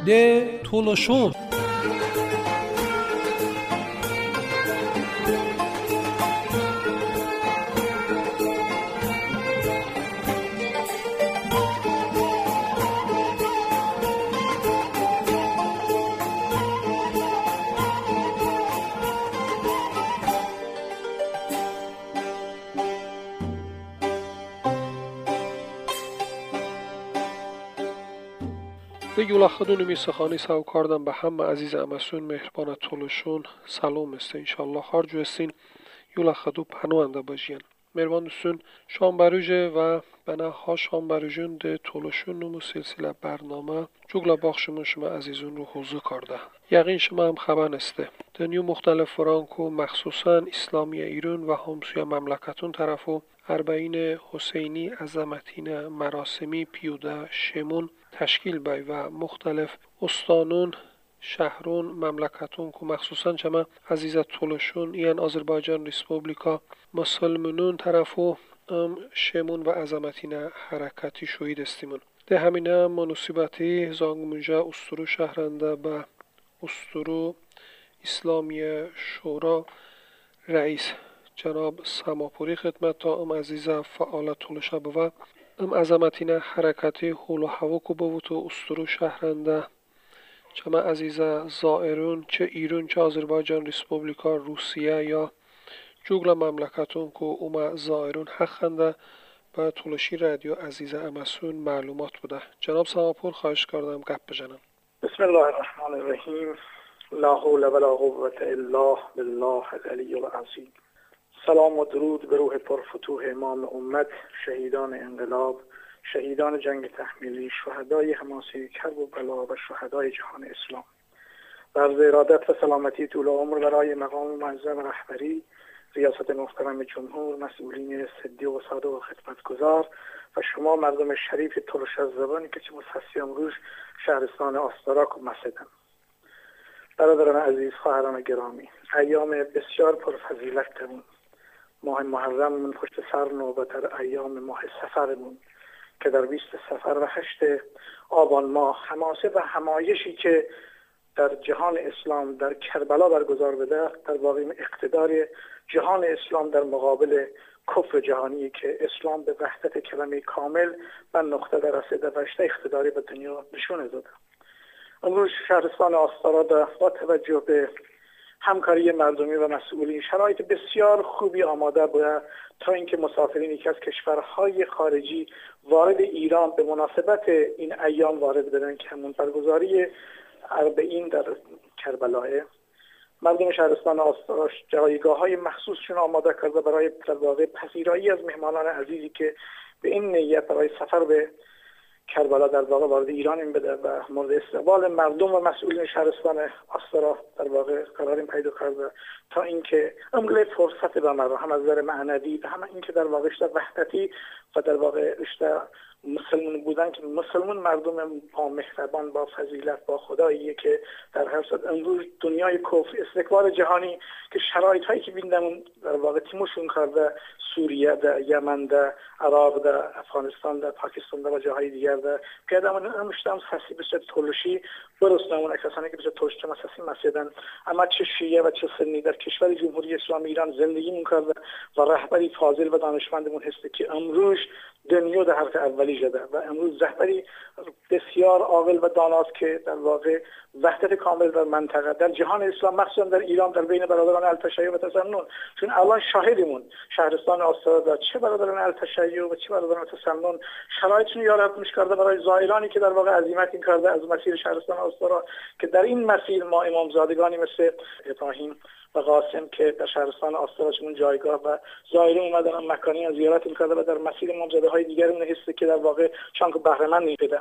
ده تولوشون. دیگه خودونو میسخانی ساوکاردم به همه عزیز امسون مهربان تولوشون سلام است انشالله خارج استین یولا خدو پنوانده باشین مهربان دوستون شام بروجه و بنا ها شام بروجون ده تولوشون نمو سلسله برنامه جوگلا باخشمون شما عزیزون رو حضور کرده یقین شما هم خبر نسته دنیو مختلف فرانکو مخصوصا اسلامی ایران و همسوی مملکتون طرفو اربعین حسینی عظمتین مراسمی پیوده شمون تشکیل بای و مختلف استانون شهرون مملکتون که مخصوصا چما عزیزت تولوشون یعن آذربایجان ریسپوبلیکا مسلمانون طرفو شمون و عظمتین حرکتی شهید استیمون ده همینه مناسبتی زانگمونجا استرو شهرنده به استرو اسلامی شورا رئیس جناب سماپوری خدمت تا عزیزه فعال تولوشه بوه عظمتین حرکتی حول و هوا کو بوتو استرو شهرنده چما عزیزه زائرون چه ایران چه آذربایجان ریسپوبلیکا روسیه یا جوگل مملکتون که اوما زائرون حقنده با تولوشی رادیو عزیزه امسون معلومات بوده جناب سماپور خواهش کردم گپ بزنم. بسم الله الرحمن الرحیم لا حول ولا قوة الا بالله العلی العظیم. سلام و درود به روح پرفتوح امام امت شهیدان انقلاب شهیدان جنگ تحمیلی شهدای حماسه کرب و بلا و شهدای جهان اسلام در ارادت و سلامتی طول عمر برای مقام معظم رهبری ریاست محترم جمهور مسئولین صدیق و صادق و خدمتگزار و شما مردم شریف ترش از زبانی که چه متخصی امروز شهرستان آستاراک و مسدن برادران عزیز خواهران گرامی ایام بسیار پرفضیلت تمون ماه محرم من پشت سر نوبت ایام ماه سفرمون که در 20 سفر و 8 آبان ماه حماسه و همایشی که در جهان اسلام در کربلا برگزار بده در واقع اقتدار جهان اسلام در مقابل کفر جهانی که اسلام به وحدت کلمه کامل و نقطه در رسیده و اقتداری به دنیا نشون داده. امروز شهرستان آستارا با توجه به همکاری مردمی و مسئولین شرایط بسیار خوبی آماده بوده تا اینکه مسافرینی که از کشورهای خارجی وارد ایران به مناسبت این ایام وارد بدن که همون برگزاری اربعین در کربلاه مردم شهرستان آستارا جایگاه‌های مخصوصشون آماده کرده برای در واقع پذیرایی از مهمانان عزیزی که به این نیت برای سفر به کربلا در واقع وارد ایران این بده و مورد استقبال مردم و مسئولین شهرستان آستارا در واقع قرار پیدا کرده تا اینکه امروز فرصت به مردم هم از نظر معنوی و هم اینکه در واقع اشته وحدتی و در واقع اشته مسلمان بودن که مسلمان مردم با مهربان با فضیلت با خداییه که در هر صورت امروز دنیای کفر استکبار جهانی که شرایط هایی که بیندمون در واقع تیموشون کرده سوریه در یمن در عراق در افغانستان در پاکستان در و جاهای دیگر در پیادمون امشتم سسی بسیار تولوشی برسنمون کسانی که بسیار تولوشی مسیحی مسیدن اما چه شیعه و چه سنی در کشور جمهوری اسلامی ایران زندگی می‌کرده و رهبری فاضل و دانشمندمون هسته که امروز دنیا در حرف اولی جده و امروز رهبری بسیار عاقل و داناست که در واقع وحدت کامل در منطقه در جهان اسلام مخصوصا در ایران در بین برادران التشیع و تسنن چون الان شاهدمون شهرستان آستارا در چه برادران التشیع و چه برادران تسنن شرایطشون یارب کرده برای زائرانی که در واقع عزیمت این کرده از مسیر شهرستان آستارا که در این مسیر ما امامزادگانی مثل ابراهیم و قاسم که در شهرستان آستارا چون جایگاه و زائرین اومدن مکانی از زیارت می‌کرده و در مسیر امامزاده‌های دیگر اون هسته که در واقع چانک بهره مند می‌شده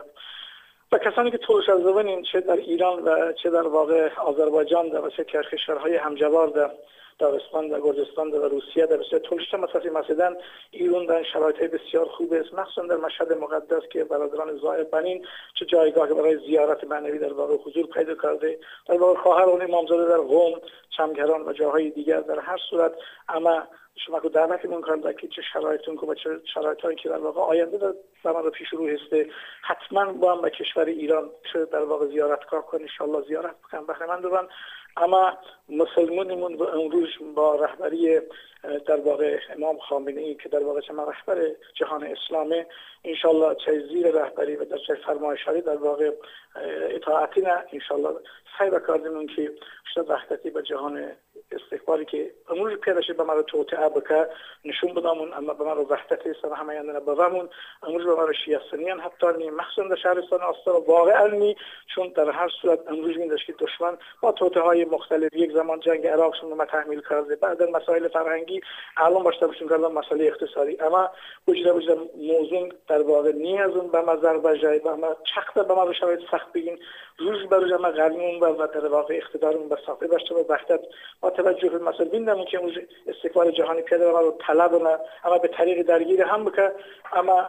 و کسانی که تولوش از زبانین چه در ایران و چه در واقع آذربایجان و چه کشورهای همجوار در داغستان در گرجستان در روسیه در بسیار تولوش مسافی مسیدن ایران در شرایط بسیار خوب است مخصوصا در مشهد مقدس که برادران زائر بنین چه جایگاه برای زیارت معنوی در واقع حضور پیدا کرده در واقع خواهران امامزاده در قم چمگران و جاهای دیگر در هر صورت اما شما کو دعوت من کردن که چه شرایطون کو و چه شرایطی که در واقع آینده در زمان رو پیش رو هسته حتما با هم به کشور ایران چه در واقع زیارتگاه کنیم ان شاء الله زیارت بکنم بخیر من دوان اما مسلمانمون و امروز با رهبری در واقع امام خامنه‌ای که در واقع چما رهبر جهان اسلامی ان شاء الله چه زیر رهبری و در چه فرمایشاتی در واقع اطاعتی نه ان شاء الله سعی بکردیم که شده وحدتی به جهان استقبالی که امروز پیدا شد به ما رو توطئه بکه نشون بدامون اما به ما رو وحدت است و همه یندن بوامون امروز به ما رو شیعه سنیان حتی نی مخصوصا در شهرستان آستار واقعا نی چون در هر صورت امروز می‌دونید که دشمن با توطئه‌های مختلف یک زمان جنگ عراق شون ما تحمیل کرده بعد مسائل فرهنگی الان باشه بشون کردن مسائل اقتصادی اما وجود موضوع در واقع نی از اون به مزر بجای و ما چخت به ما رو شرایط سخت بگین روز بر روز ما قرنون و در واقع اقتدارمون به صافی باشه و وحدت با توجه به مسائل ببینم که امروز استقبال جهانی پیاده رو طلب نه اما به طریق درگیر هم بکنه اما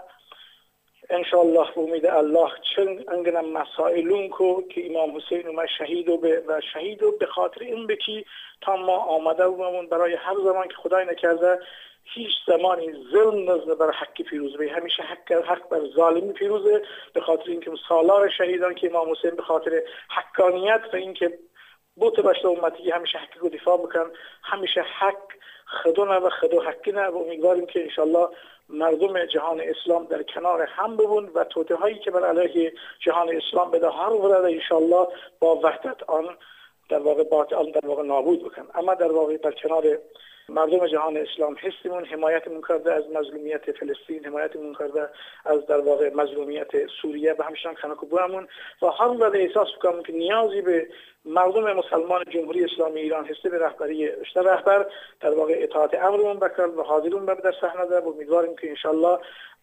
ان شاء الله به امید الله چند انگنم مسائلون کو که امام حسین و شهید و شهید و به خاطر این بکی تا ما آمده بودمون برای هر زمان که خدای نکرده هیچ زمانی ظلم نزد بر حق پیروز به همیشه حق بر ظالمی پیروزه به خاطر اینکه سالار شهیدان که امام حسین به خاطر حقانیت و اینکه بوت باشد امتی همیشه حق رو دفاع بکن همیشه حق خدونه و خدو حقینه و امیدواریم که انشالله مردم جهان اسلام در کنار هم ببون و توطئه هایی که بر علیه جهان اسلام به دهار ورده انشالله با وحدت آن در واقع نابود بکن اما در واقع در کنار مردم جهان اسلام هستیمون حمایتمون کرده از مظلومیت فلسطین حمایتمون کرده از در واقع مظلومیت سوریه و همچنان کناکو بوامون و هم رو احساس بکنم که نیازی به مردم مسلمان جمهوری اسلامی ایران هسته به رهبری رهبر در واقع اطاعت امرمون بکرد و حاضرون به در صحنه ده و امیدواریم که انشالله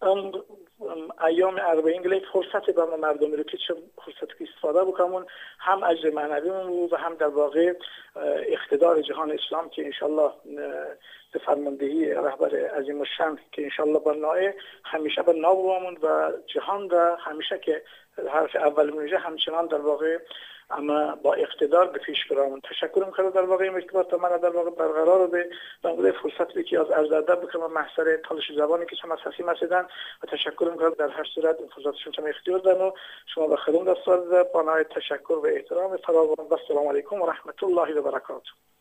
ایام 40 گلیک فرصت به مردم رو که چه فرصت که استفاده بکنمون هم اجر معنویمون و هم در واقع اقتدار جهان اسلام که انشالله به فرماندهی رهبر عظیم الشان که انشالله بنای همیشه به نابوامون و جهان را همیشه که حرف اول میشه همچنان در واقع اما با اقتدار به پیش برامون تشکرم کرده در واقع ارتباط من در واقع برقرار به بنده فرصت به که از ارزاده بکنم محضر تالش زبانی که شما اساسی مسیدن و تشکرم کرده در هر صورت این فرصتشون شما اختیار دادن و شما به خدمت دستور با نهایت تشکر و احترام فراوان و السلام علیکم و رحمت الله و برکاته.